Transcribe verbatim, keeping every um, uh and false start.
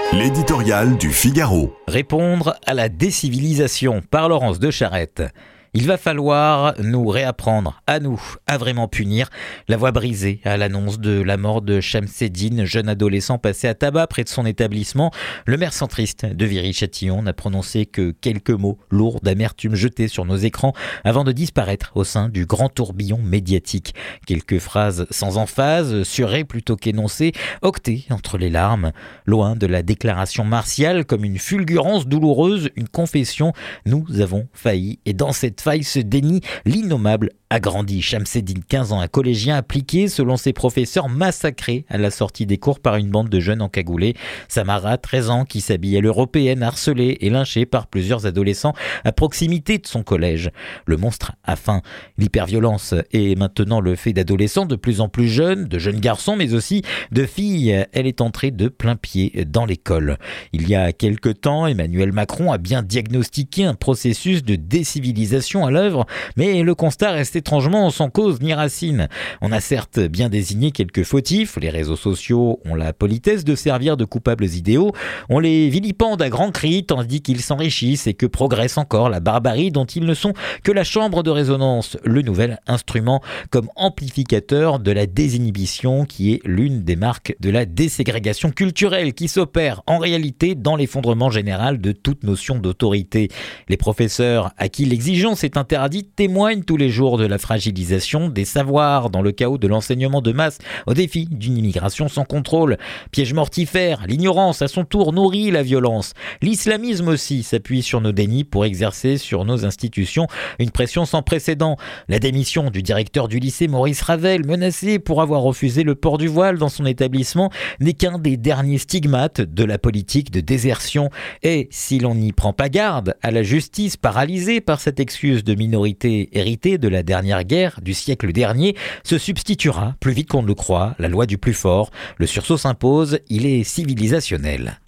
L'éditorial du Figaro. Répondre à la décivilisation par Laurence de Charette. Il va falloir nous réapprendre, à nous, à vraiment punir la voix brisée à l'annonce de la mort de Shamseddine, jeune adolescent passé à tabac près de son établissement. Le maire centriste de Viry-Châtillon n'a prononcé que quelques mots lourds d'amertume jetés sur nos écrans avant de disparaître au sein du grand tourbillon médiatique. Quelques phrases sans emphase, surées plutôt qu'énoncées, octées entre les larmes. Loin de la déclaration martiale comme une fulgurance douloureuse, une confession, nous avons failli. Et dans cette faille se dénie l'innommable agrandi. Shamseddine, quinze ans, un collégien appliqué selon ses professeurs, massacré à la sortie des cours par une bande de jeunes encagoulés. Samara, treize ans, qui s'habille à l'européenne, harcelée et lynchée par plusieurs adolescents à proximité de son collège. Le monstre a faim. L'hyperviolence est maintenant le fait d'adolescents de plus en plus jeunes, de jeunes garçons, mais aussi de filles. Elle est entrée de plein pied dans l'école. Il y a quelque temps, Emmanuel Macron a bien diagnostiqué un processus de décivilisation à l'œuvre, mais le constat reste étrangement sans cause ni racine. On a certes bien désigné quelques fautifs, les réseaux sociaux ont la politesse de servir de coupables idéaux, on les vilipende à grands cris tandis qu'ils s'enrichissent et que progresse encore la barbarie dont ils ne sont que la chambre de résonance, le nouvel instrument comme amplificateur de la désinhibition qui est l'une des marques de la déségrégation culturelle qui s'opère en réalité dans l'effondrement général de toute notion d'autorité. Les professeurs à qui l'exigence est interdite témoignent tous les jours de la fragilisation des savoirs dans le chaos de l'enseignement de masse au défi d'une immigration sans contrôle. Piège mortifère, l'ignorance à son tour nourrit la violence. L'islamisme aussi s'appuie sur nos dénis pour exercer sur nos institutions une pression sans précédent. La démission du directeur du lycée Maurice Ravel, menacé pour avoir refusé le port du voile dans son établissement, n'est qu'un des derniers stigmates de la politique de désertion. Et si l'on n'y prend pas garde à la justice paralysée par cette excuse de minorité héritée de la dernière guerre du siècle dernier, se substituera, plus vite qu'on ne le croit, la loi du plus fort. Le sursaut s'impose, il est civilisationnel.